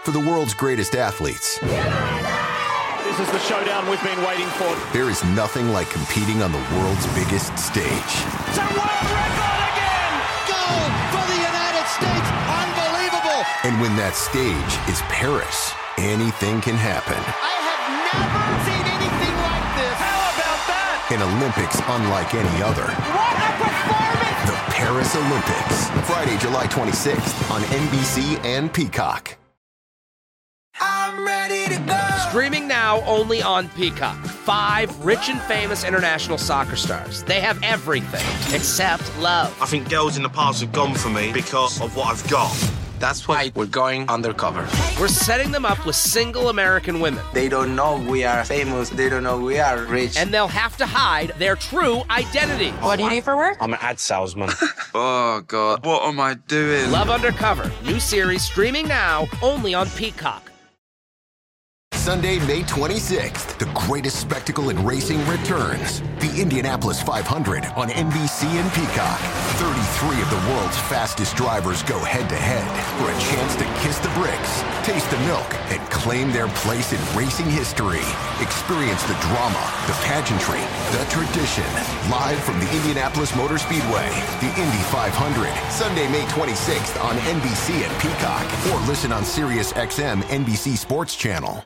for the world's greatest athletes. This is the showdown we've been waiting for. There is nothing like competing on the world's biggest stage. It's a world record again! Gold for the United States! Unbelievable! And when that stage is Paris, anything can happen. I have never seen anything like this! How about that? An Olympics unlike any other. What a performance! The Paris Olympics. Friday, July 26th on NBC and Peacock. I'm ready to go! Streaming now only on Peacock. 5 rich and famous international soccer stars. They have everything except love. I think girls in the past have gone for me because of what I've got. That's why we're going undercover. We're setting them up with single American women. They don't know we are famous. They don't know we are rich. And they'll have to hide their true identity. What do you do for work? I'm an ad salesman. Oh, God. What am I doing? Love Undercover. New series streaming now only on Peacock. Sunday, May 26th, the greatest spectacle in racing returns. The Indianapolis 500 on NBC and Peacock. 33 of the world's fastest drivers go head-to-head for a chance to kiss the bricks, taste the milk, and claim their place in racing history. Experience the drama, the pageantry, the tradition. Live from the Indianapolis Motor Speedway, the Indy 500. Sunday, May 26th on NBC and Peacock. Or listen on Sirius XM NBC Sports Channel.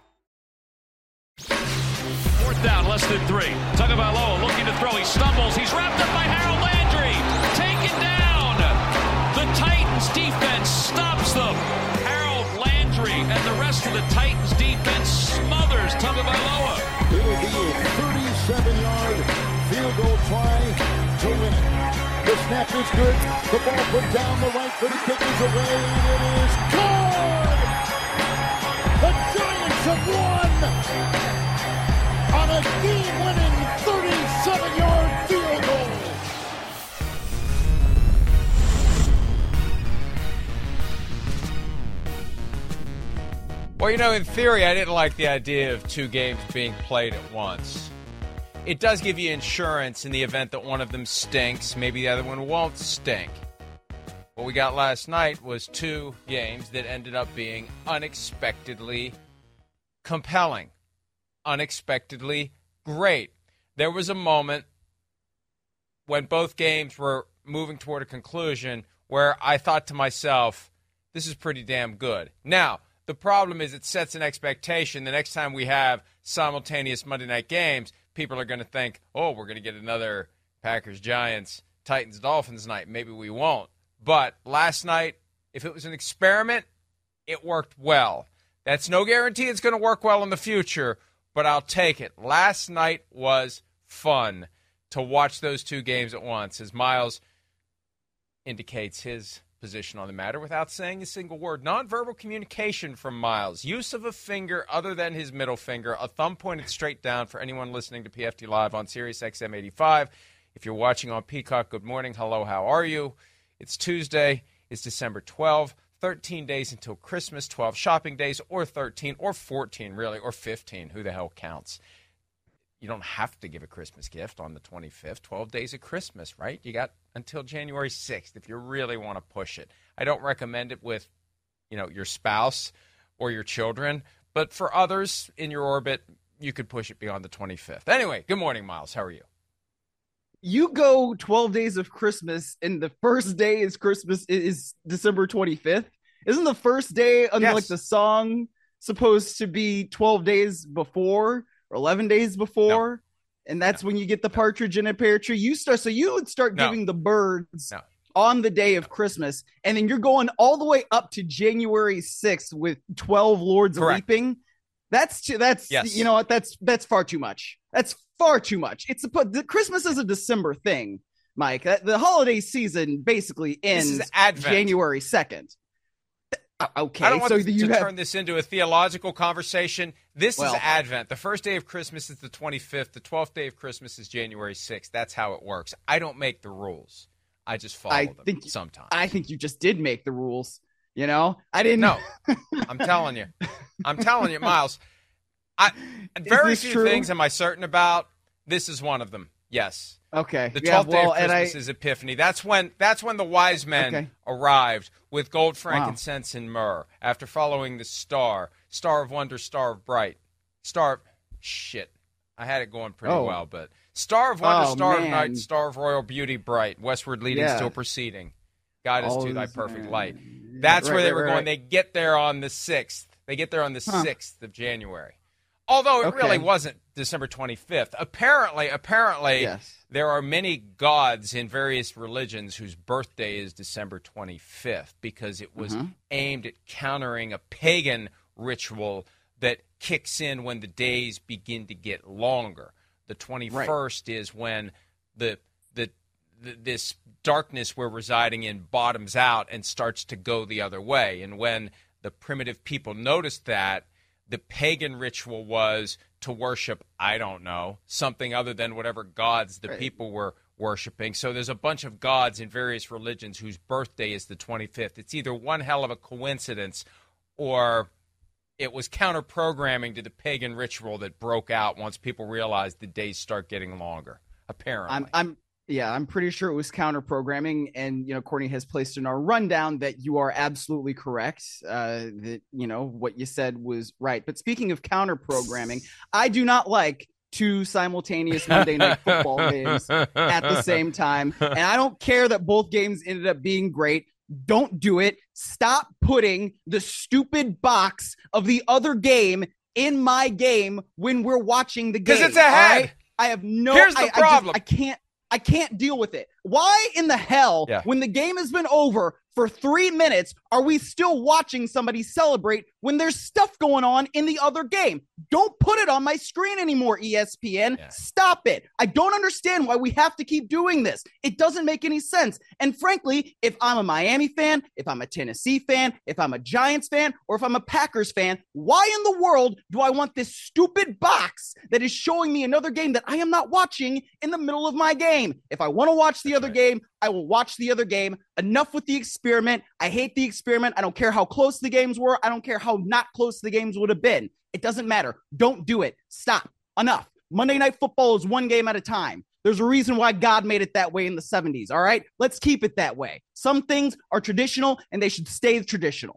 Fourth down, less than 3. Tagovailoa looking to throw. He stumbles. He's wrapped up by Harold Landry. Taken down. The Titans defense stops them. Harold Landry and the rest of the Titans defense smothers Tagovailoa. It will be a 37-yard field goal try to win it. The snap is good. The ball put down the right foot. Kick is away. It is good. The Giants have won on a game-winning 37-yard field goal. Well, in theory, I didn't like the idea of 2 games being played at once. It does give you insurance in the event that one of them stinks. Maybe the other one won't stink. What we got last night was 2 games that ended up being unexpectedly compelling, unexpectedly great. There was a moment when both games were moving toward a conclusion where I thought to myself, this is pretty damn good. Now, the problem is it sets an expectation. The next time we have simultaneous Monday night games, people are going to think, oh, we're going to get another Packers-Giants, Titans-Dolphins night. Maybe we won't. But last night, if it was an experiment, it worked well. That's no guarantee it's going to work well in the future, but I'll take it. Last night was fun to watch those 2 games at once, as Miles indicates his position on the matter without saying a single word. Nonverbal communication from Miles. Use of a finger other than his middle finger. A thumb pointed straight down for anyone listening to PFT Live on Sirius XM 85. If you're watching on Peacock, good morning. Hello, how are you? It's Tuesday. It's December 12th. 13 days until Christmas, 12 shopping days, or 13, or 14, really, or 15. Who the hell counts? You don't have to give a Christmas gift on the 25th. 12 days of Christmas, right? You got until January 6th if you really want to push it. I don't recommend it with, your spouse or your children, but for others in your orbit, you could push it beyond the 25th. Anyway, good morning, Miles. How are you? You go 12 days of Christmas, and the first day is Christmas is December 25th. Isn't the first day like the song supposed to be 12 days before or 11 days before? No. And that's when you get the partridge in a pear tree. You would start giving the birds on the day of Christmas, and then you're going all the way up to January 6th with 12 Lords Leaping. That's you know what? That's far too much. That's far too much. Christmas is a December thing, Mike. The holiday season basically ends January 2nd. Okay, I don't want to turn this into a theological conversation. This is Advent. The first day of Christmas is the 25th. The 12th day of Christmas is January 6th. That's how it works. I don't make the rules. I just follow them sometimes. I think you just did make the rules. I didn't know. I'm telling you, Miles. Very few things am I certain about. This is one of them. Yes. Okay. The 12th day of Christmas is Epiphany. That's when the wise men arrived with gold, frankincense, and myrrh after following the star of wonder, star of bright, I had it going pretty well, but star of wonder, star of night, star of royal beauty, bright, westward leading, still proceeding. Guide us to thy perfect light. That's where they were going. They get there on the 6th. They get there on the 6th of January. Although it really wasn't December 25th. Apparently, there are many gods in various religions whose birthday is December 25th because it was aimed at countering a pagan ritual that kicks in when the days begin to get longer. The 21st is when this darkness we're residing in bottoms out and starts to go the other way. And when the primitive people noticed that, the pagan ritual was to worship, I don't know, something other than whatever gods the people were worshiping. So there's a bunch of gods in various religions whose birthday is the 25th. It's either one hell of a coincidence or it was counter-programming to the pagan ritual that broke out once people realized the days start getting longer, apparently. I'm pretty sure it was counter-programming, and Courtney has placed in our rundown that you are absolutely correct. That what you said was right. But speaking of counter-programming, I do not like two simultaneous Monday Night Football games at the same time, and I don't care that both games ended up being great. Don't do it. Stop putting the stupid box of the other game in my game when we're watching the game. Because it's ahead. Right? I have no. Here's the problem. I can't deal with it. Why in the hell, when the game has been over for 3 minutes, are we still watching somebody celebrate when there's stuff going on in the other game? Don't put it on my screen anymore, ESPN. Yeah. Stop it. I don't understand why we have to keep doing this. It doesn't make any sense. And frankly, if I'm a Miami fan, if I'm a Tennessee fan, if I'm a Giants fan, or if I'm a Packers fan, why in the world do I want this stupid box that is showing me another game that I am not watching in the middle of my game? If I want to watch the other game, I will watch the other game. Enough with the experiment. I hate the experiment. I don't care how close the games were. I don't care how not close the games would have been. It doesn't matter. Don't do it. Stop. Enough. Monday Night Football is one game at a time. There's a reason why God made it that way in the 70s, all right? Let's keep it that way. Some things are traditional, and they should stay traditional.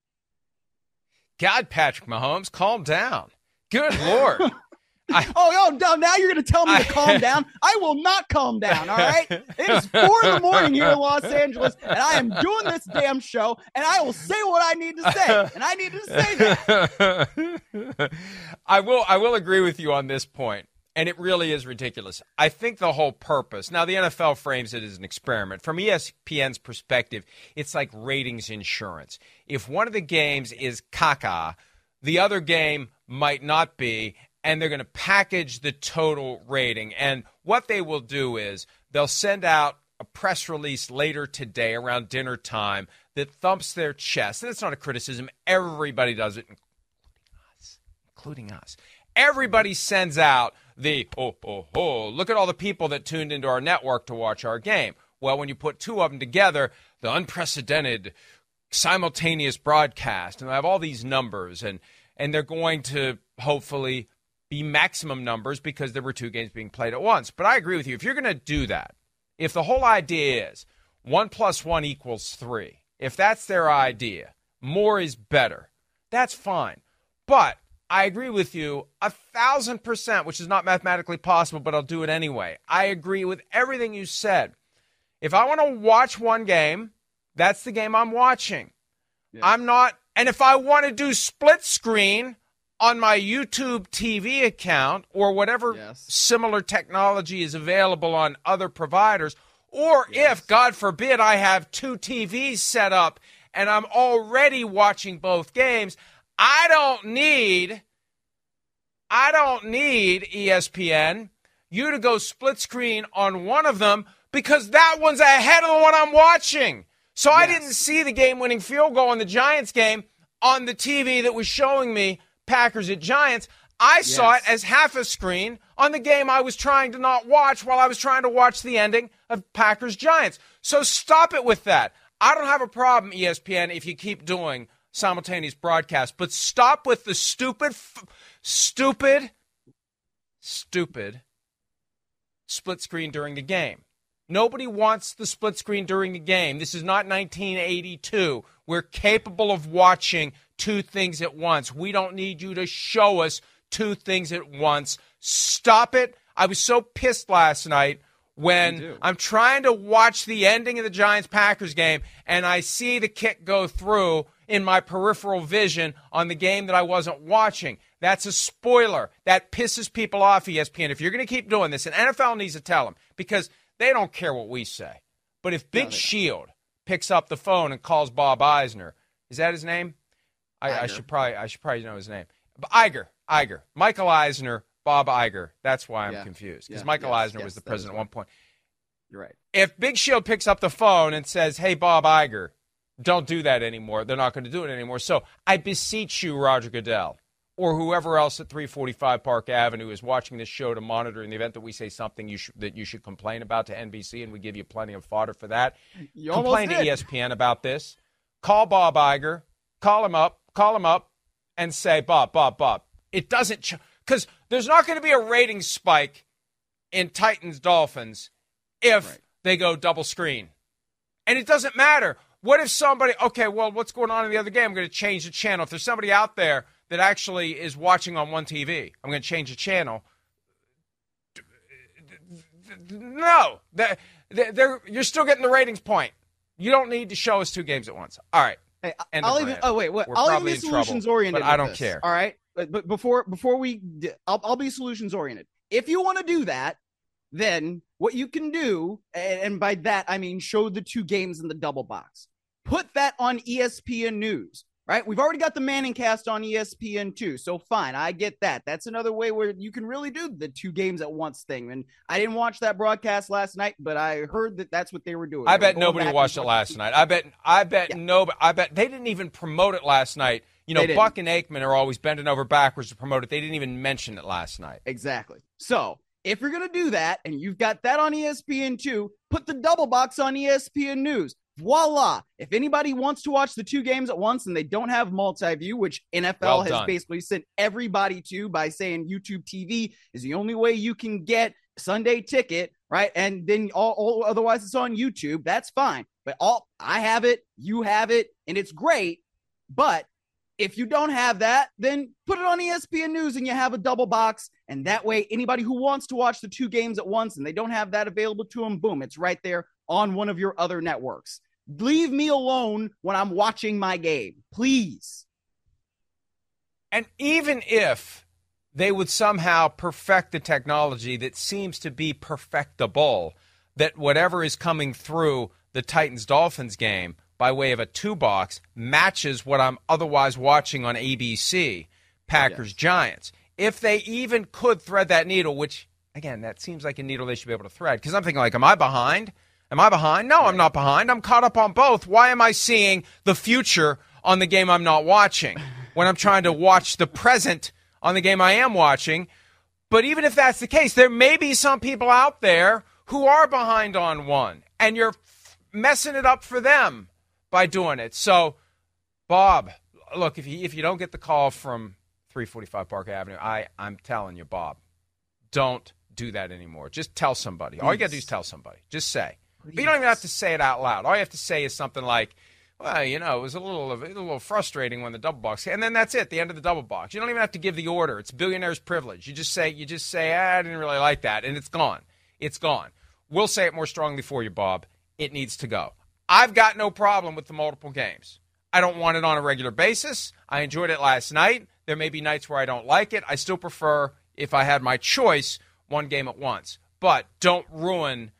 God, Patrick Mahomes, calm down. Good Lord. Now you're going to tell me to calm down? I will not calm down, all right? It is 4 a.m. here in Los Angeles, and I am doing this damn show, and I will say what I need to say, and I need to say that. I will agree with you on this point, and it really is ridiculous. I think the whole purpose, now the NFL frames it as an experiment. From ESPN's perspective, it's like ratings insurance. If one of the games is caca, the other game might not be, and they're going to package the total rating. And what they will do is they'll send out a press release later today around dinner time that thumps their chest. And it's not a criticism. Everybody does it, including us. Everybody sends out the, look at all the people that tuned into our network to watch our game. Well, when you put two of them together, the unprecedented simultaneous broadcast, and I have all these numbers, and they're going to hopefully be maximum numbers because there were two games being played at once. But I agree with you. If you're going to do that, if the whole idea is 1 + 1 = 3, if that's their idea, more is better, that's fine. But I agree with you 1,000%, which is not mathematically possible, but I'll do it anyway. I agree with everything you said. If I want to watch one game, that's the game I'm watching. Yeah. I'm not, and if I want to do split screen on my YouTube TV account or whatever similar technology is available on other providers, or if, God forbid, I have two TVs set up and I'm already watching both games, I don't need ESPN, you to go split screen on one of them because that one's ahead of the one I'm watching. So I didn't see the game-winning field goal in the Giants game on the TV that was showing me Packers at Giants. I saw it as half a screen on the game I was trying to not watch while I was trying to watch the ending of Packers Giants. So stop it with that. I don't have a problem, ESPN, if you keep doing simultaneous broadcasts, but stop with the stupid split screen during the game. Nobody wants the split screen during the game. This is not 1982. We're capable of watching two things at once. We don't need you to show us two things at once. Stop it. I was so pissed last night when I'm trying to watch the ending of the Giants-Packers game and I see the kick go through in my peripheral vision on the game that I wasn't watching. That's a spoiler. That pisses people off, ESPN. If you're going to keep doing this, and NFL needs to tell them, because they don't care what we say. But if Big Shield picks up the phone and calls Bob Eisner, is that his name? I should probably know his name. Iger. Michael Eisner, Bob Iger. That's why I'm confused. Because Michael Eisner was the president at one point. You're right. If Big Shield picks up the phone and says, hey, Bob Iger, don't do that anymore. They're not going to do it anymore. So I beseech you, Roger Goodell, or whoever else at 345 Park Avenue is watching this show to monitor in the event that we say something that you should complain about to NBC, and we give you plenty of fodder for that. Complain to ESPN about this. Call Bob Iger. Call him up, and say, Bob. It doesn't because there's not going to be a rating spike in Titans-Dolphins if they go double screen. And it doesn't matter. What if somebody, what's going on in the other game? I'm going to change the channel. If there's somebody out there that actually is watching on one TV, I'm going to change the channel. No. You're still getting the ratings point. You don't need to show us two games at once. All right. Hey, I'll even be solutions oriented. But I don't care. All right. But before I'll be solutions oriented. If you want to do that, then what you can do, and by that I mean show the two games in the double box. Put that on ESPN News, right? We've already got the Manning cast on ESPN2, so fine, I get that. That's another way where you can really do the two games at once thing. And I didn't watch that broadcast last night, but I heard that that's what they were doing. I bet nobody watched it last night. I bet they didn't even promote it last night. You know, Buck and Aikman are always bending over backwards to promote it. They didn't even mention it last night. Exactly. So if you're going to do that and you've got that on ESPN2, put the double box on ESPN News. Voila. If anybody wants to watch the two games at once and they don't have multi-view, which NFL has basically sent everybody to by saying YouTube TV is the only way you can get Sunday Ticket, right? And then all otherwise it's on YouTube. That's fine. But I have it, you have it, and it's great. But if you don't have that, then put it on ESPN News and you have a double box. And that way, anybody who wants to watch the two games at once and they don't have that available to them, boom, it's right there on one of your other networks. Leave me alone when I'm watching my game, please. And even if they would somehow perfect the technology that seems to be perfectible, that whatever is coming through the Titans-Dolphins game by way of a two-box matches what I'm otherwise watching on ABC, Packers-Giants. If they even could thread that needle, which, again, that seems like a needle they should be able to thread, because I'm thinking, like, am I behind? No, I'm not behind. I'm caught up on both. Why am I seeing the future on the game I'm not watching when I'm trying to watch the present on the game I am watching? But even if that's the case, there may be some people out there who are behind on one, and you're messing it up for them by doing it. So, Bob, look, if you don't get the call from 345 Park Avenue, I'm telling you, Bob, don't do that anymore. Just tell somebody. All you got to do is tell somebody. Just say. But you don't even have to say it out loud. All you have to say is something like, well, you know, it was a little frustrating when the double box, and then that's it, the end of the double box. You don't even have to give the order. It's billionaire's privilege. You just say, I didn't really like that, and it's gone. It's gone. We'll say it more strongly for you, Bob. It needs to go. I've got no problem with the multiple games. I don't want it on a regular basis. I enjoyed it last night. There may be nights where I don't like it. I still prefer, if I had my choice, one game at once. But don't ruin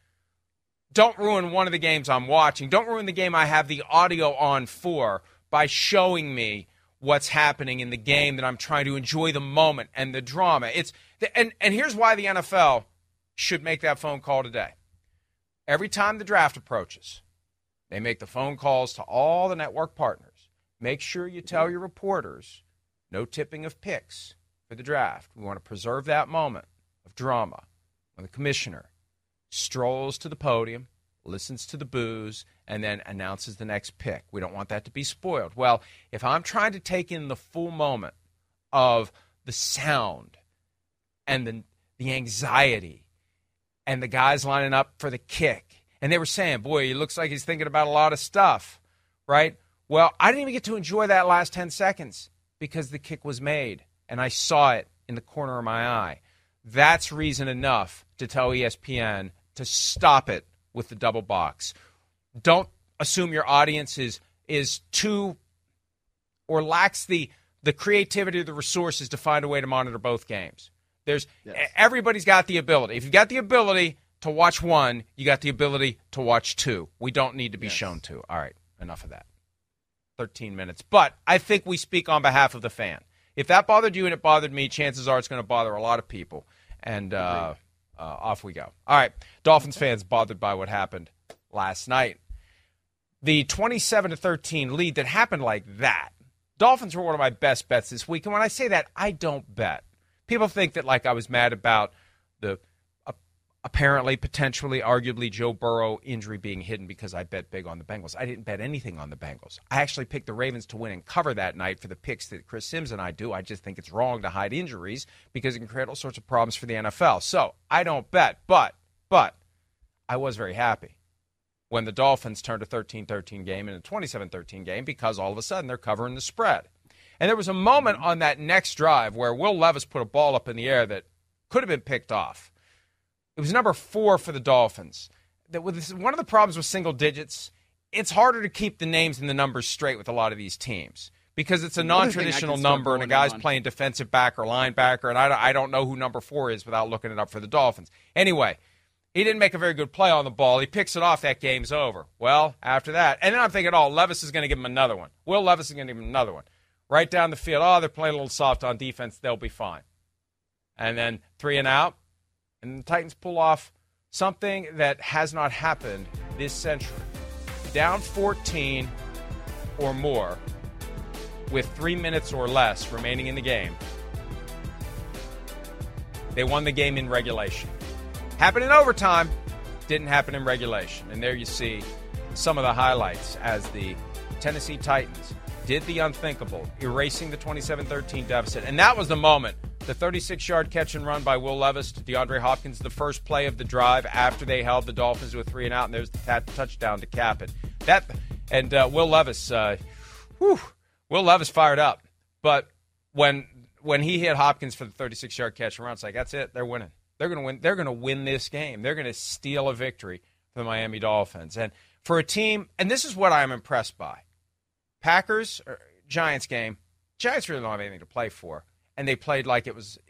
one of the games I'm watching. Don't ruin the game I have the audio on for by showing me what's happening in the game that I'm trying to enjoy the moment and the drama. And here's why the NFL should make that phone call today. Every time the draft approaches, they make the phone calls to all the network partners. Make sure you tell your reporters, no tipping of picks for the draft. We want to preserve that moment of drama when the commissioner strolls to the podium, listens to the boos, and then announces the next pick. We don't want that to be spoiled. Well, if I'm trying to take in the full moment of the sound and the anxiety and the guy's lining up for the kick. And they were saying, boy, he looks like he's thinking about a lot of stuff, right? Well, I didn't even get to enjoy that last 10 seconds because the kick was made, and I saw it in the corner of my eye. That's reason enough to tell ESPN to stop it with the double box. Don't assume your audience is too or lacks the creativity or the resources to find a way to monitor both games. Everybody's got the ability. If you've got the ability to watch one, you got the ability to watch two. We don't need to be shown two. All right, enough of that. 13 minutes. But I think we speak on behalf of the fan. If that bothered you and it bothered me, chances are it's going to bother a lot of people. And off we go. All right, Dolphins fans bothered by what happened last night. The 27-13 lead that happened like that. Dolphins were one of my best bets this week. And when I say that, I don't bet. People think that I was mad about the apparently, potentially, arguably Joe Burrow injury being hidden because I bet big on the Bengals. I didn't bet anything on the Bengals. I actually picked the Ravens to win and cover that night for the picks that Chris Sims and I do. I just think it's wrong to hide injuries because it can create all sorts of problems for the NFL. So I don't bet, but I was very happy when the Dolphins turned a 13-13 game into a 27-13 game because all of a sudden they're covering the spread. And there was a moment on that next drive where Will Levis put a ball up in the air that could have been picked off. It was number 4 for the Dolphins. One of the problems with single digits, it's harder to keep the names and the numbers straight with a lot of these teams because it's a non-traditional number and a guy's playing defensive back or linebacker, and I don't know who number 4 is without looking it up for the Dolphins. Anyway, he didn't make a very good play on the ball. He picks it off. That game's over. Well, after that, and then I'm thinking, Levis is going to give him another one. Will Levis is going to give him another one. Right down the field, they're playing a little soft on defense. They'll be fine. And then 3 and out. And the Titans pull off something that has not happened this century. Down 14 or more with 3 minutes or less remaining in the game. They won the game in regulation. Happened in overtime, didn't happen in regulation. And there you see some of the highlights as the Tennessee Titans did the unthinkable, erasing the 27-13 deficit. And that was the moment. The 36-yard catch and run by Will Levis to DeAndre Hopkins, the first play of the drive after they held the Dolphins to a 3 and out, and there's the touchdown to cap it. Will Levis fired up. But when he hit Hopkins for the 36-yard catch and run, it's like, that's it. They're winning. They're going to win. They're going to win this game. They're going to steal a victory for the Miami Dolphins. And for a team, and this is what I'm impressed by. Packers, Giants game, Giants really don't have anything to play for. And they played like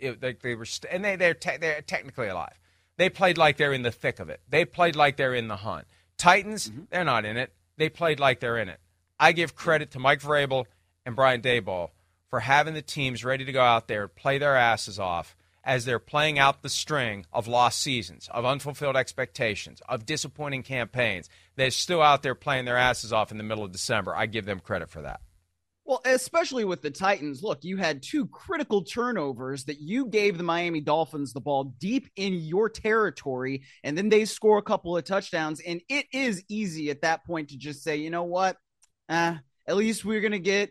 they're technically alive. They played like they're in the thick of it. They played like they're in the hunt. Titans, they're not in it. They played like they're in it. I give credit to Mike Vrabel and Brian Daboll for having the teams ready to go out there and play their asses off as they're playing out the string of lost seasons, of unfulfilled expectations, of disappointing campaigns. They're still out there playing their asses off in the middle of December. I give them credit for that. Well, especially with the Titans, look, you had 2 critical turnovers that you gave the Miami Dolphins the ball deep in your territory, and then they score a couple of touchdowns, and it is easy at that point to just say, you know what, at least we're going to get,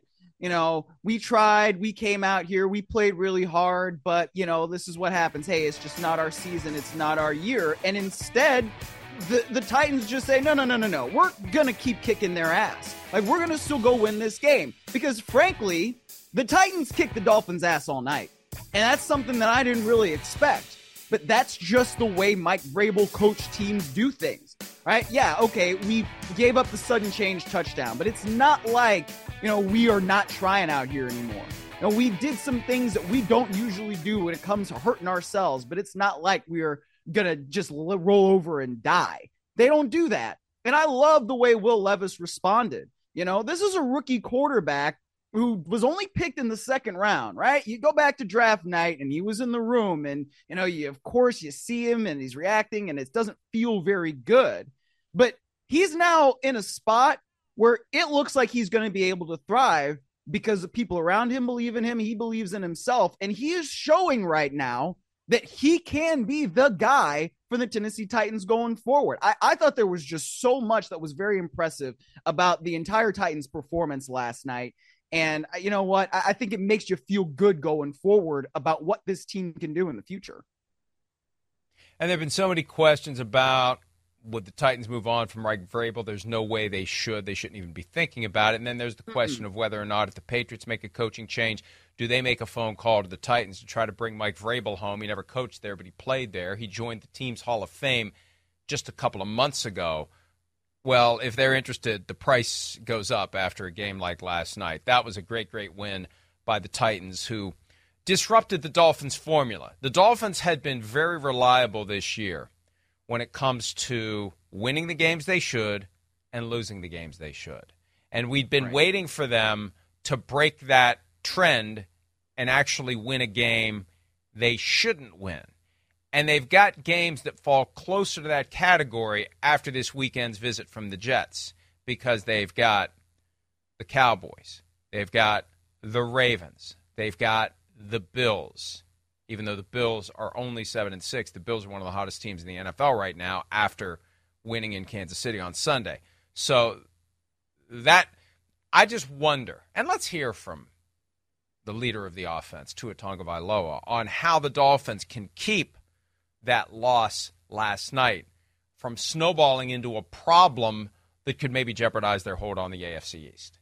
we tried, we came out here, we played really hard, but, this is what happens. Hey, it's just not our season, it's not our year, and instead the Titans just say, no. We're going to keep kicking their ass. We're going to still go win this game. Because, frankly, the Titans kicked the Dolphins' ass all night. And that's something that I didn't really expect. But that's just the way Mike Vrabel coached teams do things. Right? Yeah, okay, we gave up the sudden change touchdown. But it's not like, we are not trying out here anymore. We did some things that we don't usually do when it comes to hurting ourselves. But it's not like we are gonna just roll over and die. They don't do that. And I love the way Will Levis responded. This is a rookie quarterback who was only picked in the 2nd round, right? You go back to draft night and he was in the room and, of course you see him and he's reacting and it doesn't feel very good, but he's now in a spot where it looks like he's going to be able to thrive because the people around him believe in him. He believes in himself, and he is showing right now that he can be the guy for the Tennessee Titans going forward. I thought there was just so much that was very impressive about the entire Titans performance last night. And you know what? I think it makes you feel good going forward about what this team can do in the future. And there have been so many questions about would the Titans move on from Mike Vrabel. There's no way they should. They shouldn't even be thinking about it. And then there's the question of whether or not if the Patriots make a coaching change, do they make a phone call to the Titans to try to bring Mike Vrabel home? He never coached there, but he played there. He joined the team's Hall of Fame just a couple of months ago. Well, if they're interested, the price goes up after a game like last night. That was a great, great win by the Titans, who disrupted the Dolphins' formula. The Dolphins had been very reliable this year when it comes to winning the games they should and losing the games they should. And we'd been waiting for them to break that trend and actually win a game they shouldn't win. And they've got games that fall closer to that category after this weekend's visit from the Jets, because they've got the Cowboys, they've got the Ravens, they've got the Bills. Even though the Bills are only 7-6, the Bills are one of the hottest teams in the NFL right now after winning in Kansas City on Sunday. So that, I just wonder, and let's hear from the leader of the offense, Tua Tagovailoa, on how the Dolphins can keep that loss last night from snowballing into a problem that could maybe jeopardize their hold on the AFC East.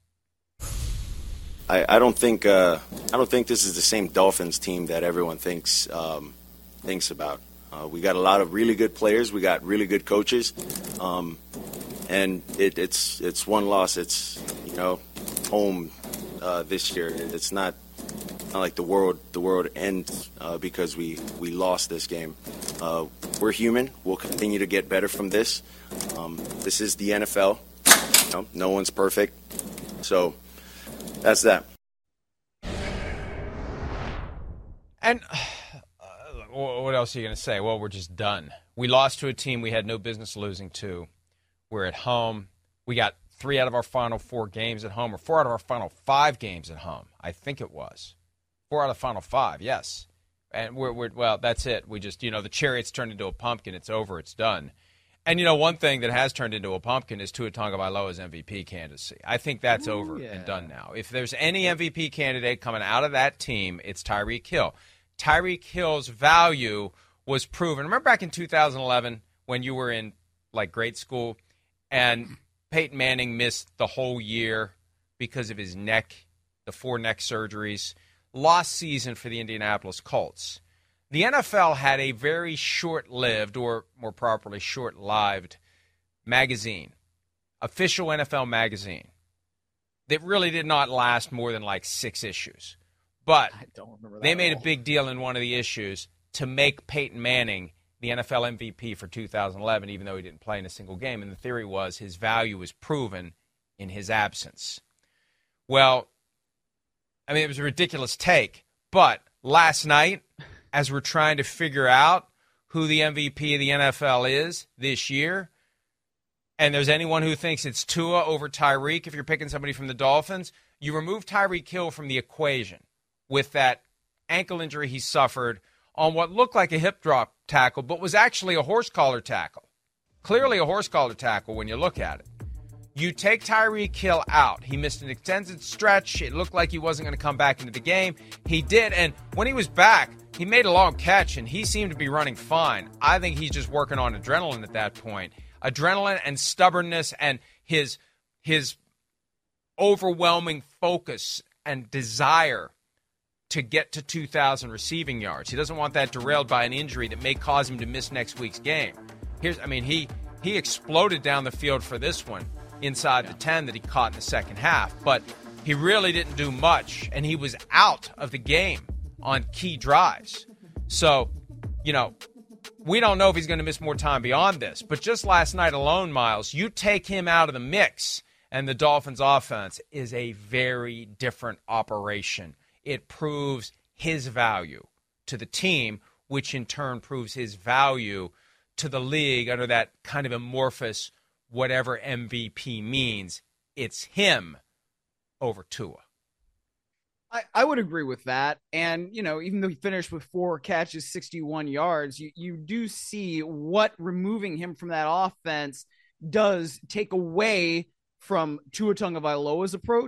I don't think this is the same Dolphins team that everyone thinks about. We got a lot of really good players. We got really good coaches, and it's one loss. It's home this year. It's not like the world ends because we lost this game. We're human. We'll continue to get better from this. This is the NFL. No one's perfect, so. That's that. And what else are you going to say? Well, we're just done. We lost to a team we had no business losing to. We're at home. We got 3 out of our final 4 games at home, or 4 out of our final 5 games at home. I think it was 4 out of the final 5. Yes, and we're well. That's it. We just the chariot's turned into a pumpkin. It's over. It's done. And, one thing that has turned into a pumpkin is Tua Tagovailoa's MVP candidacy. I think that's over and done now. If there's any MVP candidate coming out of that team, it's Tyreek Hill. Tyreek Hill's value was proven. Remember back in 2011 when you were in, grade school and Peyton Manning missed the whole year because of his neck, the 4 neck surgeries? Lost season for the Indianapolis Colts. The NFL had a very short-lived, or more properly, short-lived magazine, official NFL magazine, that really did not last more than 6 issues. But they made a big deal in one of the issues to make Peyton Manning the NFL MVP for 2011, even though he didn't play in a single game. And the theory was his value was proven in his absence. Well, it was a ridiculous take, but last night, as we're trying to figure out who the MVP of the NFL is this year, and there's anyone who thinks it's Tua over Tyreek if you're picking somebody from the Dolphins, you remove Tyreek Hill from the equation with that ankle injury he suffered on what looked like a hip drop tackle, but was actually a horse collar tackle. Clearly a horse collar tackle when you look at it. You take Tyreek Hill out. He missed an extended stretch. It looked like he wasn't going to come back into the game. He did, and when he was back, he made a long catch, and he seemed to be running fine. I think he's just working on adrenaline at that point. Adrenaline and stubbornness and his overwhelming focus and desire to get to 2,000 receiving yards. He doesn't want that derailed by an injury that may cause him to miss next week's game. He exploded down the field for this one inside the 10 that he caught in the second half, but he really didn't do much, and he was out of the game on key drives. So, we don't know if he's going to miss more time beyond this, but just last night alone, Miles, you take him out of the mix, and the Dolphins' offense is a very different operation. It proves his value to the team, which in turn proves his value to the league under that kind of amorphous whatever MVP means. It's him over Tua. I would agree with that. And, even though he finished with 4 catches, 61 yards, you do see what removing him from that offense does take away from Tua Tagovailoa's approach.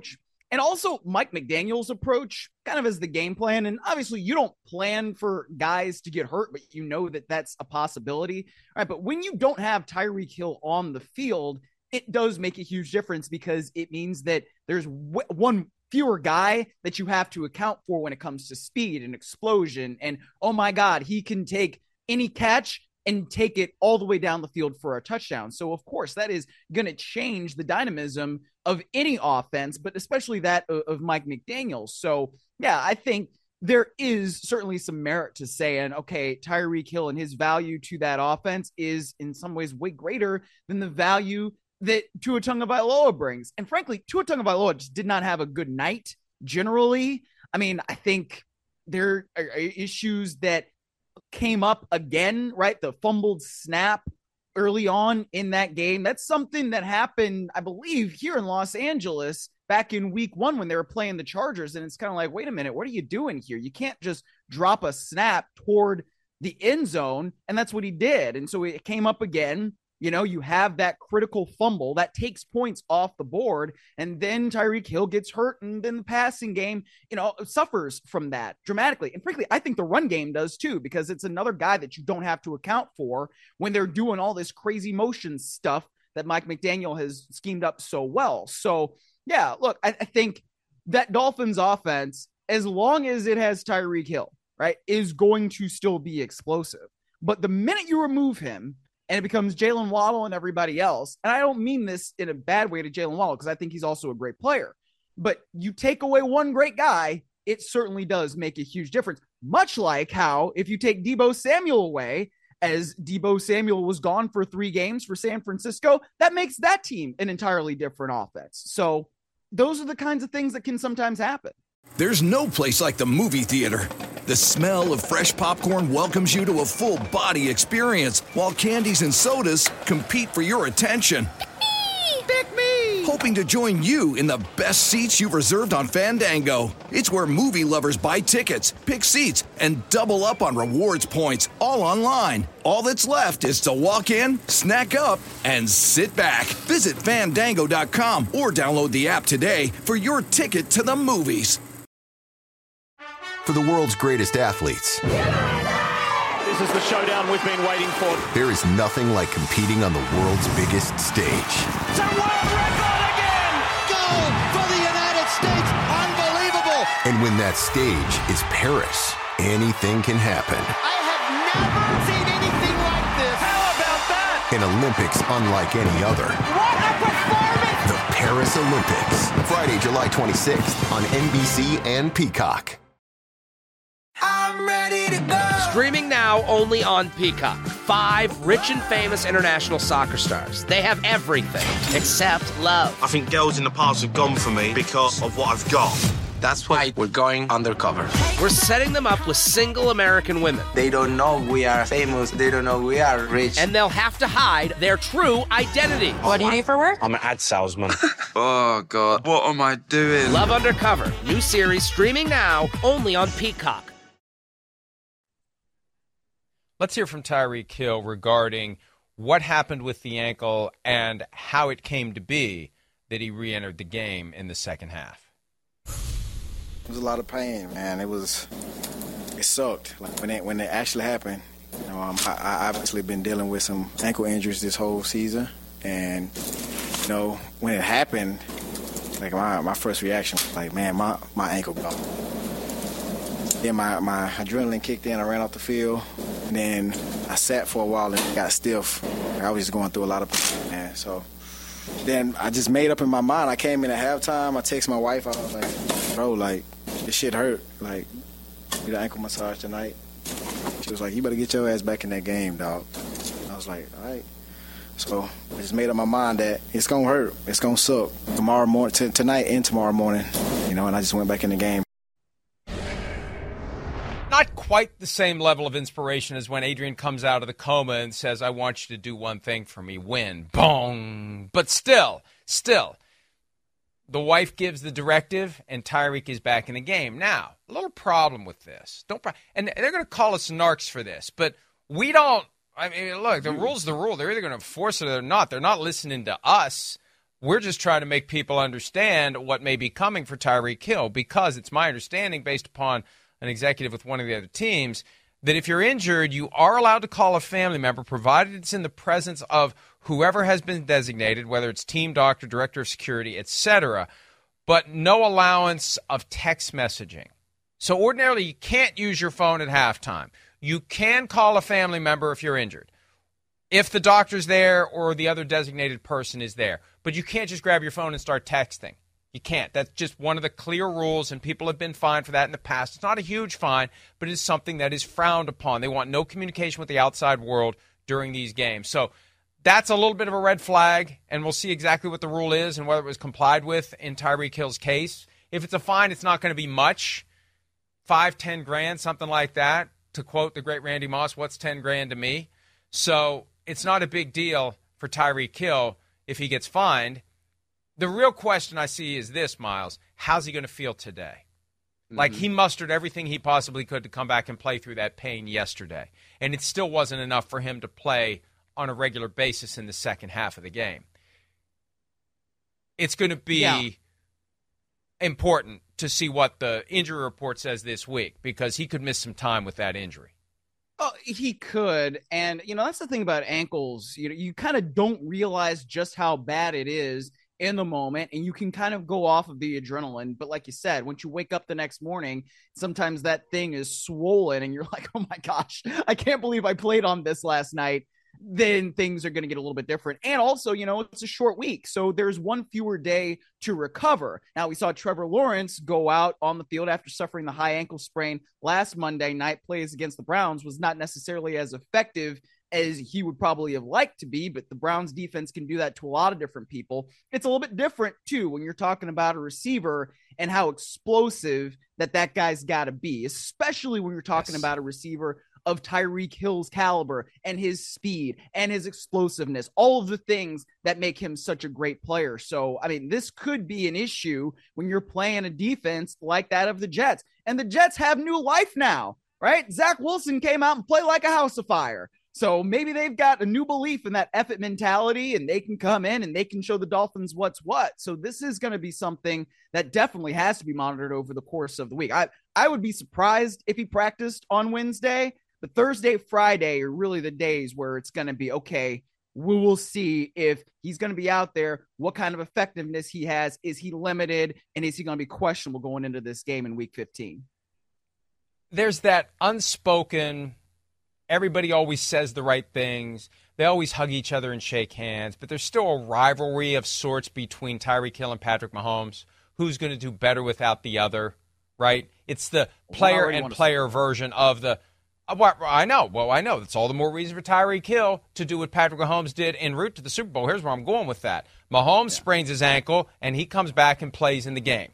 And also Mike McDaniel's approach kind of as the game plan. And obviously you don't plan for guys to get hurt, but you know that that's a possibility. All right. But when you don't have Tyreek Hill on the field, it does make a huge difference because it means that there's one fewer guy that you have to account for when it comes to speed and explosion. And, oh my God, he can take any catch and take it all the way down the field for a touchdown. So, of course, that is going to change the dynamism of any offense, but especially that of Mike McDaniel. So, yeah, I think there is certainly some merit to saying, okay, Tyreek Hill and his value to that offense is in some ways way greater than the value that Tua Tagovailoa brings. And frankly, Tua Tagovailoa just did not have a good night generally. I mean, I think there are issues that came up again, right? The fumbled snap early on in that game. That's something that happened, I believe, here in Los Angeles back in week 1 when they were playing the Chargers. And it's kind of like, wait a minute, what are you doing here? You can't just drop a snap toward the end zone. And that's what he did. And so it came up again. You know, you have that critical fumble that takes points off the board, and then Tyreek Hill gets hurt, and then the passing game, suffers from that dramatically. And frankly, I think the run game does too, because it's another guy that you don't have to account for when they're doing all this crazy motion stuff that Mike McDaniel has schemed up so well. So, yeah, look, I think that Dolphins offense, as long as it has Tyreek Hill, right, is going to still be explosive. But the minute you remove him, and it becomes Jalen Waddle and everybody else. And I don't mean this in a bad way to Jalen Waddle, because I think he's also a great player. But you take away one great guy, it certainly does make a huge difference. Much like how if you take Deebo Samuel away, as Deebo Samuel was gone for 3 games for San Francisco, that makes that team an entirely different offense. So those are the kinds of things that can sometimes happen. There's no place like the movie theater. The smell of fresh popcorn welcomes you to a full-body experience, while candies and sodas compete for your attention. Pick me! Hoping to join you in the best seats you've reserved on Fandango. It's where movie lovers buy tickets, pick seats, and double up on rewards points, all online. All that's left is to walk in, snack up, and sit back. Visit Fandango.com or download the app today for your ticket to the movies. For the world's greatest athletes, This is the showdown we've been waiting for. there is nothing like competing on the world's biggest stage. It's a world record again! Gold for the United States! Unbelievable! And when that stage is Paris, anything can happen. I have never seen anything like this! How about that? An Olympics unlike any other. What a performance! The Paris Olympics. Friday, July 26th on NBC and Peacock. I'm ready to go! Streaming now only on Peacock. 5 rich and famous international soccer stars. They have everything except love. I think girls in the past have gone for me because of what I've got. That's why we're going undercover. We're setting them up with single American women. They don't know we are famous. They don't know we are rich. And they'll have to hide their true identity. What do you do for work? I'm an ad salesman. Oh, God. What am I doing? Love Undercover. New series streaming now only on Peacock. Let's hear from Tyreek Hill regarding what happened with the ankle and how it came to be that he re-entered the game in the second half. It was a lot of pain, man. It sucked. Like when it actually happened, I obviously been dealing with some ankle injuries this whole season, and when it happened, like my first reaction was like, man, my ankle gone. Then my adrenaline kicked in. I ran off the field, and then I sat for a while and got stiff. I was just going through a lot of pain, man. So then I just made up in my mind. I came in at halftime. I texted my wife. I was like, bro, like, this shit hurt. Like, need an ankle massage tonight. She was like, you better get your ass back in that game, dog. And I was like, all right. So I just made up my mind that it's going to hurt. It's going to suck tonight and tomorrow morning, and I just went back in the game. Not quite the same level of inspiration as when Adrian comes out of the coma and says, I want you to do one thing for me, win. Boom. But still, the wife gives the directive and Tyreek is back in the game. Now, a little problem with this. And they're going to call us narcs for this, but we don't. I mean, look, the rule's the rule. They're either going to enforce it or they're not. They're not listening to us. We're just trying to make people understand what may be coming for Tyreek Hill, because it's my understanding, based upon an executive with one of the other teams, that if you're injured, you are allowed to call a family member, provided it's in the presence of whoever has been designated, whether it's team doctor, director of security, etc., but no allowance of text messaging. So ordinarily, you can't use your phone at halftime. You can call a family member if you're injured, if the doctor's there or the other designated person is there. But you can't just grab your phone and start texting. You can't. That's just one of the clear rules, and people have been fined for that in the past. It's not a huge fine, but it is something that is frowned upon. They want no communication with the outside world during these games. So that's a little bit of a red flag, and we'll see exactly what the rule is and whether it was complied with in Tyreek Hill's case. If it's a fine, it's not going to be much. 5, 10 grand, something like that. To quote the great Randy Moss, what's 10 grand to me? So it's not a big deal for Tyreek Hill if he gets fined. The real question I see is this, Miles. How's he going to feel today? Like, he mustered everything he possibly could to come back and play through that pain yesterday. And it still wasn't enough for him to play on a regular basis in the second half of the game. It's going to be important to see what the injury report says this week, because he could miss some time with that injury. Oh, he could. And, that's the thing about ankles. You kind of don't realize just how bad it is in the moment, and you can kind of go off of the adrenaline. But like you said, once you wake up the next morning, sometimes that thing is swollen and you're like, oh my gosh, I can't believe I played on this last night. Then things are going to get a little bit different. And also, it's a short week, so there's one fewer day to recover. Now, we saw Trevor Lawrence go out on the field after suffering the high ankle sprain last Monday night. Plays against the Browns was not necessarily as effective as he would probably have liked to be, but the Browns defense can do that to a lot of different people. It's a little bit different too when you're talking about a receiver and how explosive that guy's got to be, especially when you're talking about a receiver of Tyreek Hill's caliber and his speed and his explosiveness, all of the things that make him such a great player. So, this could be an issue when you're playing a defense like that of the Jets. And the Jets have new life now, right? Zach Wilson came out and played like a house of fire. So maybe they've got a new belief in that effort mentality, and they can come in and they can show the Dolphins what's what. So this is going to be something that definitely has to be monitored over the course of the week. I would be surprised if he practiced on Wednesday, but Thursday, Friday are really the days where it's going to be, okay, we will see if he's going to be out there, what kind of effectiveness he has. Is he limited, and is he going to be questionable going into this game in Week 15? There's that unspoken, everybody always says the right things. They always hug each other and shake hands, but there's still a rivalry of sorts between Tyreek Hill and Patrick Mahomes. Who's going to do better without the other, right? It's the player and player version of the I know. Well, I know. That's all the more reason for Tyreek Hill to do what Patrick Mahomes did en route to the Super Bowl. Here's where I'm going with that. Mahomes sprains his ankle, and he comes back and plays in the game.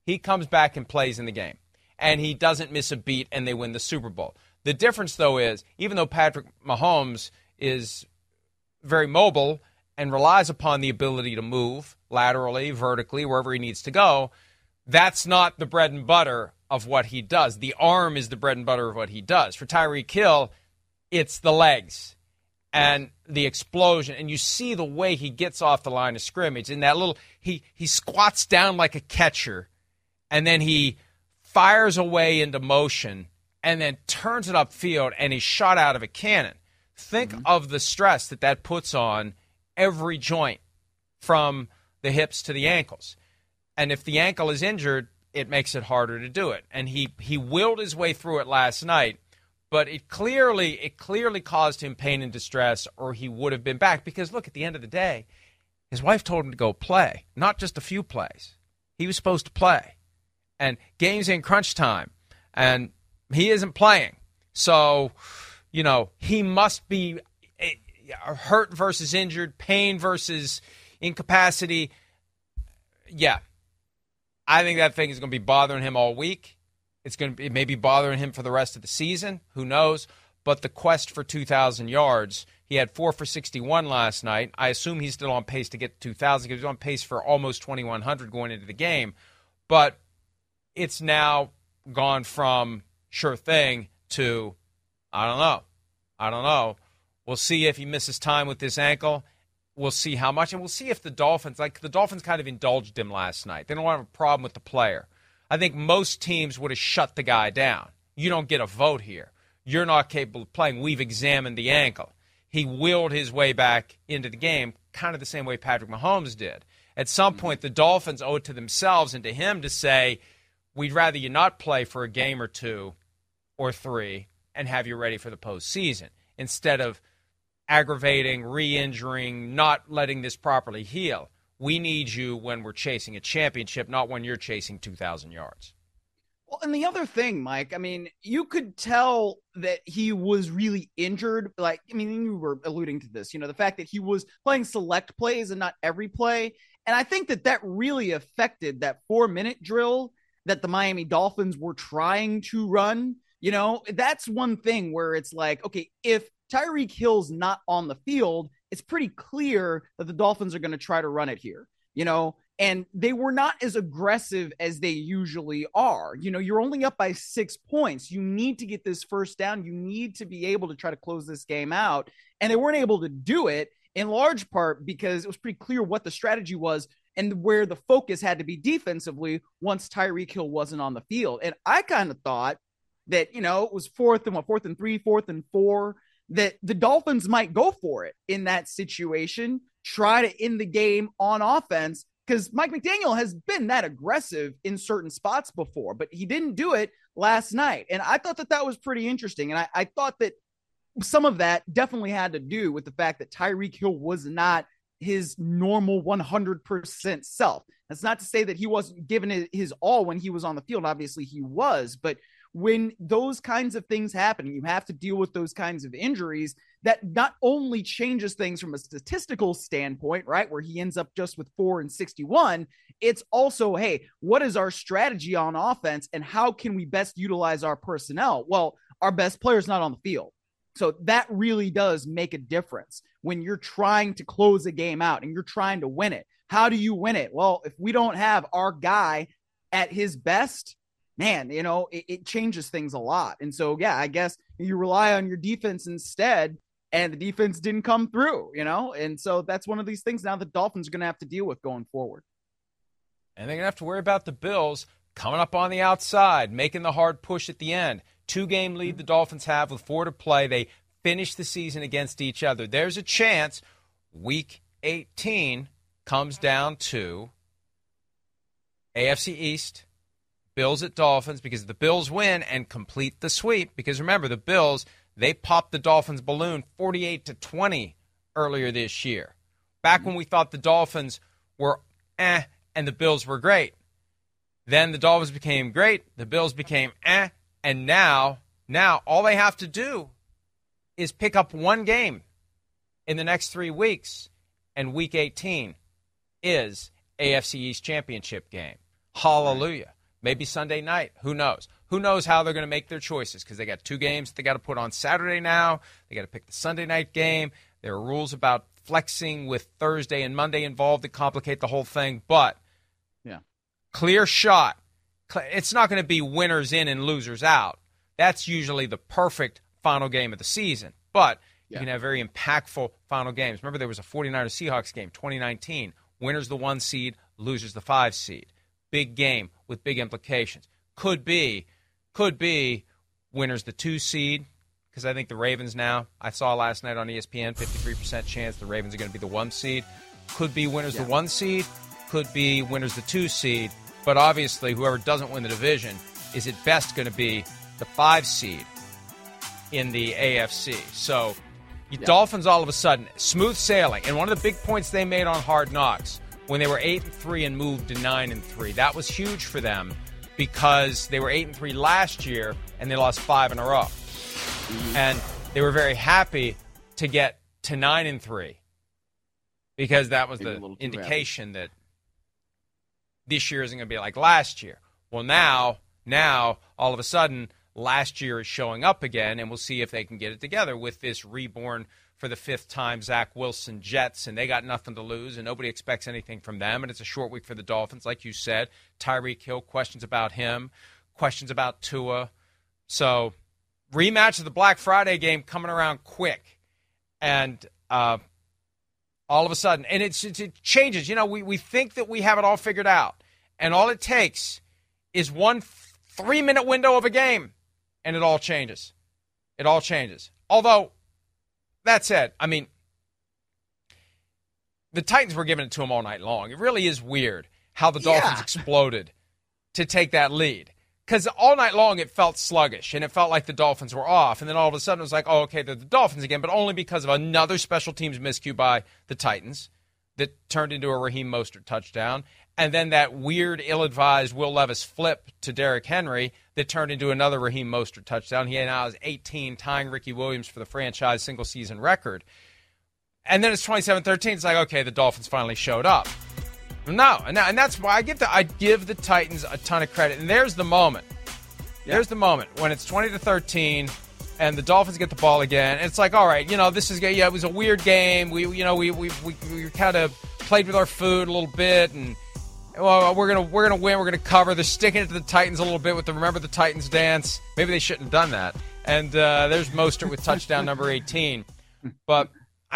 And he doesn't miss a beat, and they win the Super Bowl. The difference, though, is even though Patrick Mahomes is very mobile and relies upon the ability to move laterally, vertically, wherever he needs to go, that's not the bread and butter of what he does. The arm is the bread and butter of what he does. For Tyreek Hill, it's the legs and the explosion. And you see the way he gets off the line of scrimmage. In that little, he squats down like a catcher, and then he fires away into motion and then turns it upfield, and he's shot out of a cannon. Think of the stress that puts on every joint from the hips to the ankles. And if the ankle is injured, it makes it harder to do it. And he willed his way through it last night, but it clearly caused him pain and distress, or he would have been back. Because, look, at the end of the day, his wife told him to go play, not just a few plays. He was supposed to play. And games in crunch time, and he isn't playing. So, he must be hurt versus injured, pain versus incapacity. Yeah. I think that thing is going to be bothering him all week. It may be bothering him for the rest of the season. Who knows? But the quest for 2,000 yards, he had 4 for 61 last night. I assume he's still on pace to get to 2,000 because he's on pace for almost 2,100 going into the game. But it's now gone from sure thing to, I don't know. We'll see if he misses time with this ankle. we'll see how much, and we'll see if the Dolphins kind of indulged him last night. They don't have a problem with the player. I think most teams would have shut the guy down. You don't get a vote here. You're not capable of playing. We've examined the ankle. He willed his way back into the game, kind of the same way Patrick Mahomes did. At some point, the Dolphins owe it to themselves and to him to say, we'd rather you not play for a game or 2 or 3 and have you ready for the postseason, instead of aggravating, re-injuring, not letting this properly heal. We need you when we're chasing a championship, not when you're chasing 2,000 yards. Well, and the other thing, Mike, I mean, you could tell that he was really injured. Like, I mean, you were alluding to this, the fact that he was playing select plays and not every play. And I think that really affected that 4-minute drill that the Miami Dolphins were trying to run. That's one thing where it's like, okay, if Tyreek Hill's not on the field, it's pretty clear that the Dolphins are going to try to run it here, and they were not as aggressive as they usually are. You're only up by 6 points. You need to get this first down. You need to be able to try to close this game out. And they weren't able to do it in large part because it was pretty clear what the strategy was and where the focus had to be defensively once Tyreek Hill wasn't on the field. And I kind of thought that, it was 4th and 3, 4th and 4, that the Dolphins might go for it in that situation, try to end the game on offense, because Mike McDaniel has been that aggressive in certain spots before, but he didn't do it last night. And I thought that was pretty interesting. And I thought that some of that definitely had to do with the fact that Tyreek Hill was not his normal 100% self. That's not to say that he wasn't giving his all when he was on the field. Obviously he was, but when those kinds of things happen, you have to deal with those kinds of injuries. That not only changes things from a statistical standpoint, right, where he ends up just with 4 and 61, it's also, hey, what is our strategy on offense and how can we best utilize our personnel? Well, our best player's not on the field. So that really does make a difference when you're trying to close a game out and you're trying to win it. How do you win it? Well, if we don't have our guy at his best, man, it changes things a lot. And so, yeah, I guess you rely on your defense instead, and the defense didn't come through, and so that's one of these things now the Dolphins are going to have to deal with going forward. And they're going to have to worry about the Bills coming up on the outside, making the hard push at the end. 2-game lead the Dolphins have with 4 to play. They finish the season against each other. There's a chance Week 18 comes down to AFC East, Bills at Dolphins, because the Bills win and complete the sweep. Because remember, the Bills, they popped the Dolphins balloon 48-20 earlier this year. Back when we thought the Dolphins were and the Bills were great. Then the Dolphins became great, the Bills became and now all they have to do is pick up one game in the next 3 weeks, and Week 18 is AFC East Championship game. Hallelujah. Maybe Sunday night. Who knows? Who knows how they're going to make their choices, because they got 2 games they got to put on Saturday now. They got to pick the Sunday night game. There are rules about flexing with Thursday and Monday involved that complicate the whole thing. But yeah, clear shot. It's not going to be winners in and losers out. That's usually the perfect final game of the season. But you can have very impactful final games. Remember, there was a 49ers-Seahawks game, 2019. Winners the 1 seed, losers the 5 seed. Big game with big implications. Could be winners the 2 seed, because I think the Ravens now, I saw last night on ESPN, 53% chance the Ravens are going to be the 1 seed. Could be winners the 1 seed, could be winners the 2 seed, but obviously whoever doesn't win the division is at best going to be the 5 seed in the AFC. So Dolphins all of a sudden, smooth sailing. And one of the big points they made on Hard Knocks when they were 8-3 and moved to 9-3, that was huge for them because they were 8-3 last year and they lost 5 in a row. Mm-hmm. And they were very happy to get to 9-3 because that was the indication that this year isn't going to be like last year. Well, now, all of a sudden, last year is showing up again, and we'll see if they can get it together with this reborn for the 5th time Zach Wilson Jets, and they got nothing to lose, and nobody expects anything from them, and it's a short week for the Dolphins, like you said. Tyreek Hill, questions about him, questions about Tua. So, rematch of the Black Friday game coming around quick, and All of a sudden. And it changes. We think that we have it all figured out. And all it takes is one 3-minute window of a game, and it all changes. It all changes. Although, that said, I mean, the Titans were giving it to them all night long. It really is weird how the Dolphins exploded to take that lead. Because all night long it felt sluggish, and it felt like the Dolphins were off. And then all of a sudden it was like, oh, okay, they're the Dolphins again, but only because of another special teams miscue by the Titans that turned into a Raheem Mostert touchdown. And then that weird, ill-advised Will Levis flip to Derrick Henry that turned into another Raheem Mostert touchdown. He now has 18, tying Ricky Williams for the franchise single-season record. And then it's 27-13. It's like, okay, the Dolphins finally showed up. No, and that's why I give the Titans a ton of credit. And there's the moment. There's the moment when it's 20-13 and the Dolphins get the ball again. And it's like, all right, this is it was a weird game. We kind of played with our food a little bit, and well, we're gonna win. We're gonna cover. They're sticking it to the Titans a little bit with the Remember the Titans dance. Maybe they shouldn't have done that. And there's Mostert with touchdown number 18. But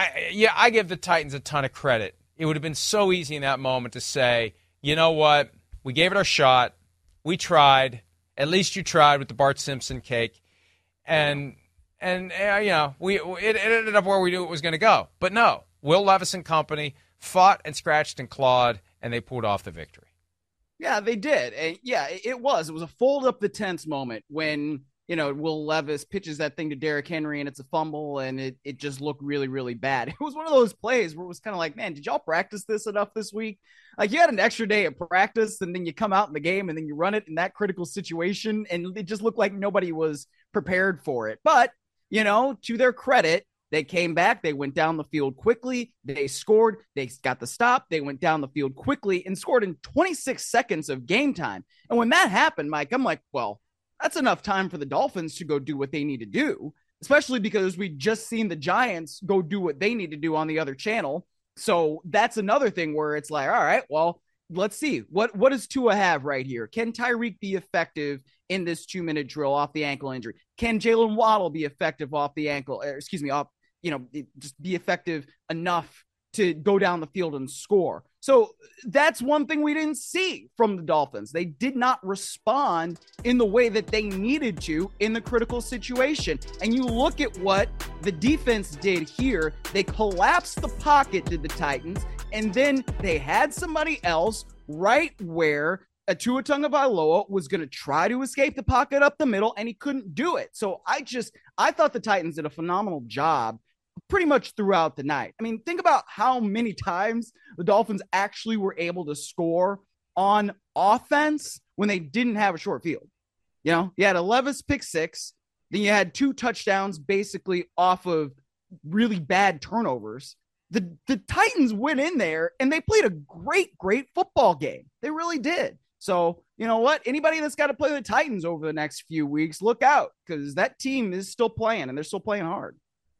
I give the Titans a ton of credit. It would have been so easy in that moment to say, you know what? We gave it our shot. We tried. At least you tried with the Bart Simpson cake. And it ended up where we knew it was going to go. But no, Will Levis and company fought and scratched and clawed, and they pulled off the victory. Yeah, they did. And it was a fold up the tents moment when, Will Levis pitches that thing to Derrick Henry and it's a fumble, and it just looked really, really bad. It was one of those plays where it was kind of like, man, did y'all practice this enough this week? Like, you had an extra day of practice, and then you come out in the game and then you run it in that critical situation, and it just looked like nobody was prepared for it. But, to their credit, they came back. They went down the field quickly. They scored. They got the stop. They went down the field quickly and scored in 26 seconds of game time. And when that happened, Mike, I'm like, well, that's enough time for the Dolphins to go do what they need to do, especially because we just seen the Giants go do what they need to do on the other channel. So that's another thing where it's like, all right, well, let's see. What does Tua have right here? Can Tyreek be effective in this 2-minute drill off the ankle injury? Can Jalen Waddle be effective off the ankle? Just be effective enough to go down the field and score. So that's one thing we didn't see from the Dolphins. They did not respond in the way that they needed to in the critical situation. And you look at what the defense did here. They collapsed the pocket to the Titans, and then they had somebody else right where Tua Tagovailoa was going to try to escape the pocket up the middle, and he couldn't do it. So I thought the Titans did a phenomenal job pretty much throughout the night. I mean, think about how many times the Dolphins actually were able to score on offense when they didn't have a short field. You had a Levis pick six, then you had 2 touchdowns basically off of really bad turnovers. The Titans went in there and they played a great football game. They really did. So, you know what? Anybody that's got to play the Titans over the next few weeks, look out, because that team is still playing, and they're still playing hard.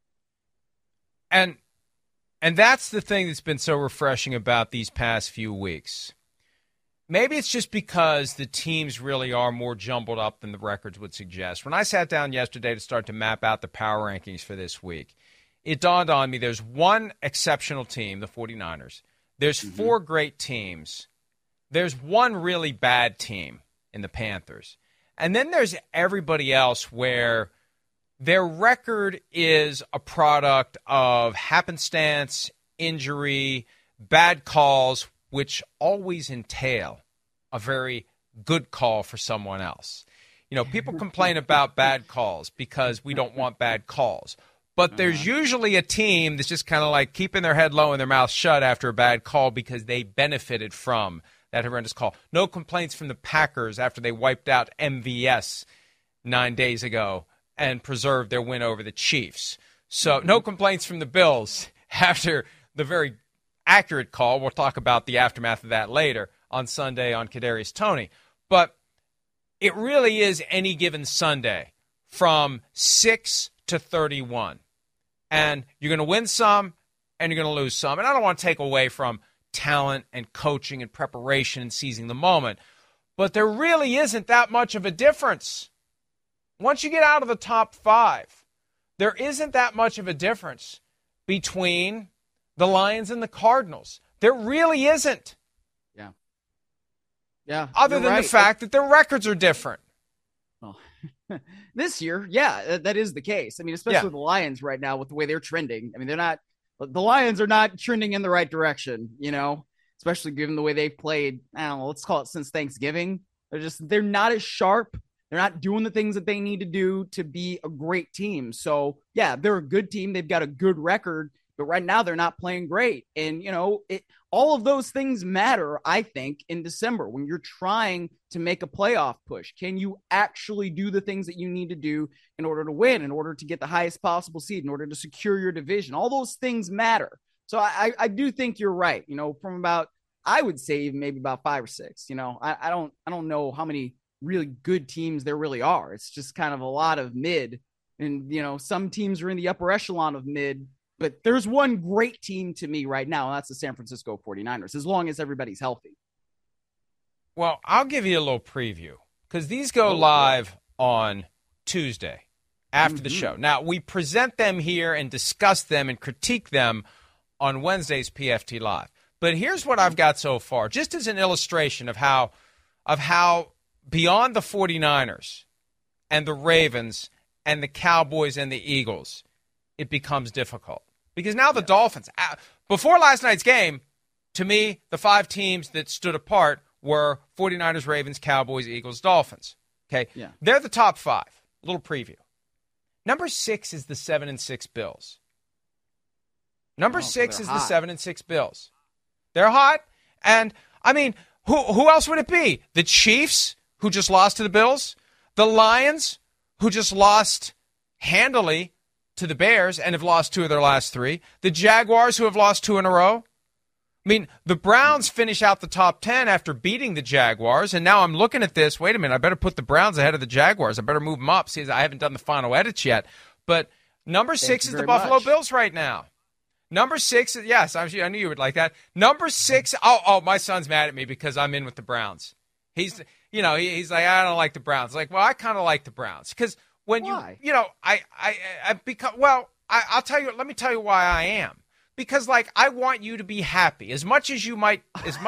And that's the thing that's been so refreshing about these past few weeks. Maybe it's just because the teams really are more jumbled up than the records would suggest. When I sat down yesterday to start to map out the power rankings for this week, it dawned on me there's one exceptional team, the 49ers. There's 4 great teams. There's one really bad team in the Panthers. And then there's everybody else where their record is a product of happenstance, injury, bad calls, which always entail a very good call for someone else. People complain about bad calls because we don't want bad calls. But there's usually a team that's just kind of like keeping their head low and their mouth shut after a bad call because they benefited from that horrendous call. No complaints from the Packers after they wiped out MVS 9 days ago and preserved their win over the Chiefs. So no complaints from the Bills after the very accurate call. We'll talk about the aftermath of that later on Sunday on Kadarius Toney. But it really is any given Sunday from 6 to 31. And you're going to win some and you're going to lose some. And I don't want to take away from talent and coaching and preparation and seizing the moment. But there really isn't that much of a difference. Once you get out of the top 5, there isn't that much of a difference between the Lions and the Cardinals. There really isn't. Yeah. Other than the fact that their records are different. Well, this year, that is the case. I mean, especially with the Lions right now with the way they're trending. I mean, the Lions are not trending in the right direction, especially given the way they've played. I don't know, let's call it since Thanksgiving. They're not as sharp. They're not doing the things that they need to do to be a great team. So yeah, they're a good team. They've got a good record, but right now they're not playing great. And, all of those things matter, I think, in December when you're trying to make a playoff push. Can you actually do the things that you need to do in order to win, in order to get the highest possible seed, in order to secure your division? All those things matter. So I do think you're right. From about, I would say even maybe about 5 or 6, I don't know how many really good teams there really are. It's just kind of a lot of mid, and, some teams are in the upper echelon of mid. But there's one great team to me right now, and that's the San Francisco 49ers, as long as everybody's healthy. Well, I'll give you a little preview because these go live on Tuesday after the show. Now, we present them here and discuss them and critique them on Wednesday's PFT Live. But here's what I've got so far, just as an illustration of how beyond the 49ers and the Ravens and the Cowboys and the Eagles, it becomes difficult. Because now the Dolphins, before last night's game, to me, the 5 teams that stood apart were 49ers, Ravens, Cowboys, Eagles, Dolphins. Okay? Yeah. They're the top 5. A little preview. Number 6 is the 7-6 Bills. Number 6 is the 7-6 Bills. They're hot. And, I mean, who else would it be? The Chiefs, who just lost to the Bills? The Lions, who just lost handily to the Bears and have lost 2 of their last 3. The Jaguars, who have lost 2 in a row. I mean, the Browns finish out the top 10 after beating the Jaguars, and now I'm looking at this. Wait a minute, I better put the Browns ahead of the Jaguars. I better move them up. See, I haven't done the final edits yet. But number 6 is the Buffalo Bills right now. Number 6, yes, I knew you would like that. Number 6, my son's mad at me because I'm in with the Browns. He's like, I don't like the Browns. Like, well, I kind of like the Browns because when Why? I'll tell you. Let me tell you why I am. Because I want you to be happy as much as you might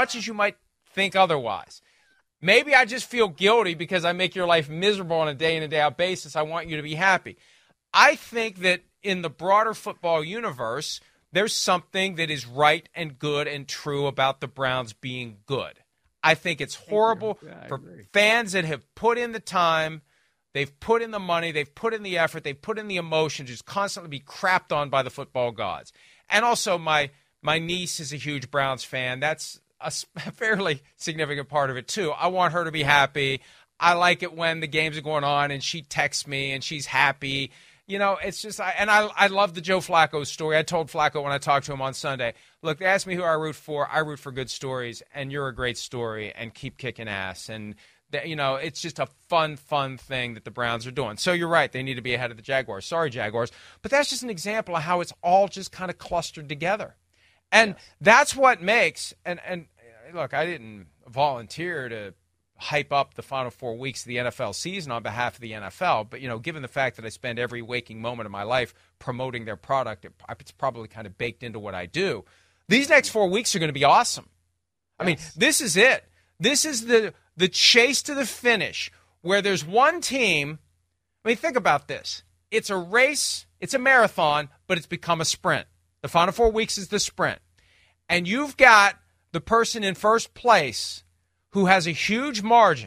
think otherwise. Maybe I just feel guilty because I make your life miserable on a day in and day out basis. I want you to be happy. I think that in the broader football universe, there's something that is right and good and true about the Browns being good. I think it's horrible for fans that have put in the time. They've put in the money, they've put in the effort, they've put in the emotion, just constantly be crapped on by the football gods. And also my niece is a huge Browns fan. That's a fairly significant part of it, too. I want her to be happy. I like it when the games are going on and she texts me and she's happy. It's just I love the Joe Flacco story. I told Flacco when I talked to him on Sunday, look, they asked me who I root for. I root for good stories, and you're a great story, and keep kicking ass. And it's just a fun thing that the Browns are doing. So you're right. They need to be ahead of the Jaguars. Sorry, Jaguars. But that's just an example of how it's all just kind of clustered together. And that's what makes – and look, I didn't volunteer to hype up the final 4 weeks of the NFL season on behalf of the NFL. But, given the fact that I spend every waking moment of my life promoting their product, it's probably kind of baked into what I do. These next 4 weeks are going to be awesome. I mean, this is it. This is the chase to the finish where there's one team. I mean, think about this. It's a race. It's a marathon, but it's become a sprint. The final 4 weeks is the sprint. And you've got the person in first place who has a huge margin,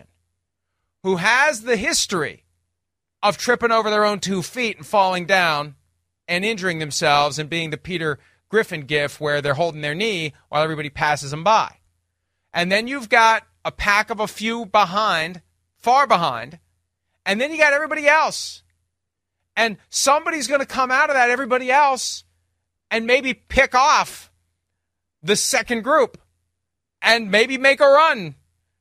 who has the history of tripping over their own 2 feet and falling down and injuring themselves and being the Peter Griffin gif where they're holding their knee while everybody passes them by. And then you've got a pack of a few behind, far behind, and then you got everybody else. And somebody's going to come out of that, everybody else, and maybe pick off the second group and maybe make a run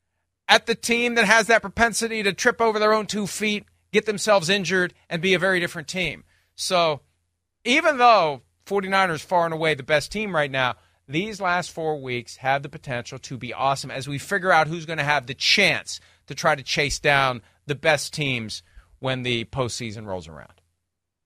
at the team that has that propensity to trip over their own 2 feet, get themselves injured, and be a very different team. So even though 49ers far and away the best team right now, these last 4 weeks have the potential to be awesome as we figure out who's going to have the chance to try to chase down the best teams when the postseason rolls around.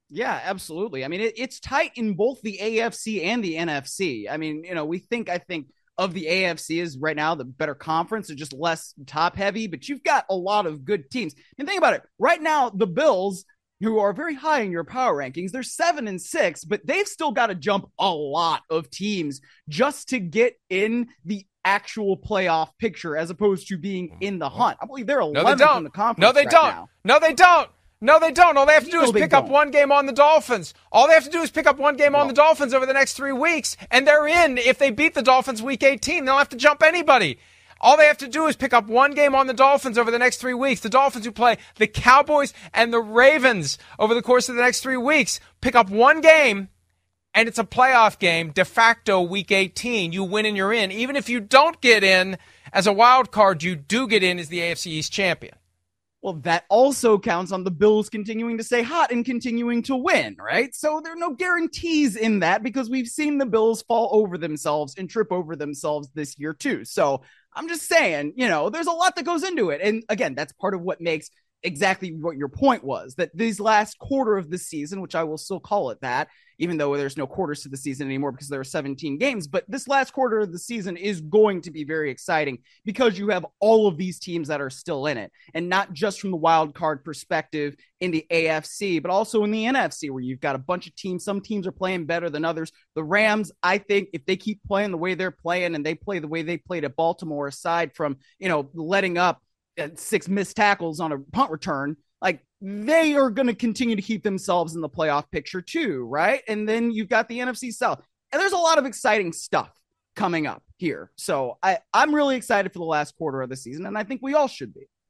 Yeah, absolutely. I mean, it's tight in both the AFC and the NFC. I mean, I think of the AFC as right now the better conference, it's just less top heavy, but you've got a lot of good teams. And think about it. Right now, the Bills, who are very high in your power rankings, they're 7-6, but they've still got to jump a lot of teams just to get in the actual playoff picture as opposed to being in the hunt. I believe they're 11th in the conference. No, they don't. Now. No, they don't. No, they don't. All they have to do is pick up one game on the Dolphins. All they have to do is pick up one game on the Dolphins over the next 3 weeks, and they're in. If they beat the Dolphins week 18, they don't have to jump anybody. All they have to do is pick up one game on the Dolphins over the next 3 weeks. The Dolphins who play the Cowboys and the Ravens over the course of the next 3 weeks. Pick up one game, and it's a playoff game, de facto week 18. You win and you're in. Even if you don't get in as a wild card, you do get in as the AFC East champion. Well, that also counts on the Bills continuing to stay hot and continuing to win, right? So there are no guarantees in that because we've seen the Bills fall over themselves and trip over themselves this year too. So I'm just saying, there's a lot that goes into it. And again, that's part of what makes exactly what your point was, that these last quarter of the season, which I will still call it that, even though there's no quarters to the season anymore because there are 17 games, but this last quarter of the season is going to be very exciting because you have all of these teams that are still in it, and not just from the wild card perspective in the AFC, but also in the NFC where you've got a bunch of teams. Some teams are playing better than others. The Rams, I think if they keep playing the way they're playing and they play the way they played at Baltimore, aside from, letting up 6 missed tackles on a punt return, like they are going to continue to keep themselves in the playoff picture too, right? And then you've got the NFC South, and there's a lot of exciting stuff coming up here. So I'm really excited for the last quarter of the season, and I think we all should be.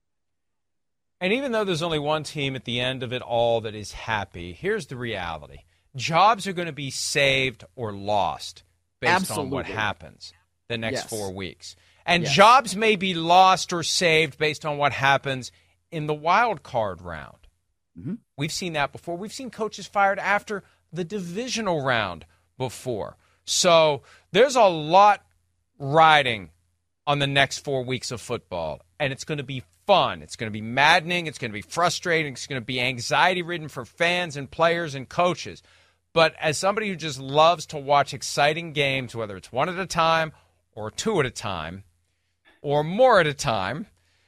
And even though there's only one team at the end of it all that is happy, here's the reality. Jobs are going to be saved or lost based on what happens the next 4 weeks. And jobs may be lost or saved based on what happens in the wild card round. Mm-hmm. We've seen that before. We've seen coaches fired after the divisional round before. So there's a lot riding on the next 4 weeks of football, and it's going to be fun. It's going to be maddening. It's going to be frustrating. It's going to be anxiety-ridden for fans and players and coaches. But as somebody who just loves to watch exciting games, whether it's one at a time or two at a time, or more at a time,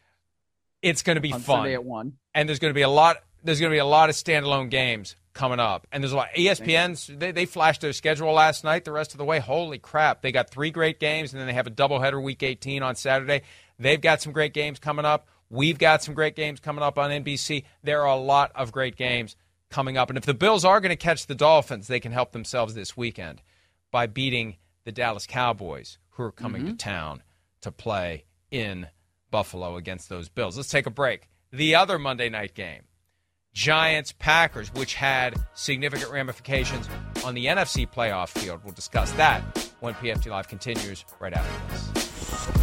it's going to be on fun. Sunday at 1. And there's going to be a lot of standalone games coming up. And there's a lot. ESPN's they flashed their schedule last night the rest of the way. Holy crap. They got 3 great games, and then they have a doubleheader week 18 on Saturday. They've got some great games coming up. We've got some great games coming up on NBC. There are a lot of great games coming up. And if the Bills are going to catch the Dolphins, they can help themselves this weekend by beating the Dallas Cowboys, who are coming to town to play in Buffalo against those Bills. Let's take a break. The other Monday night game, Giants-Packers, which had significant ramifications on the NFC playoff field. We'll discuss that when PFT Live continues right after this.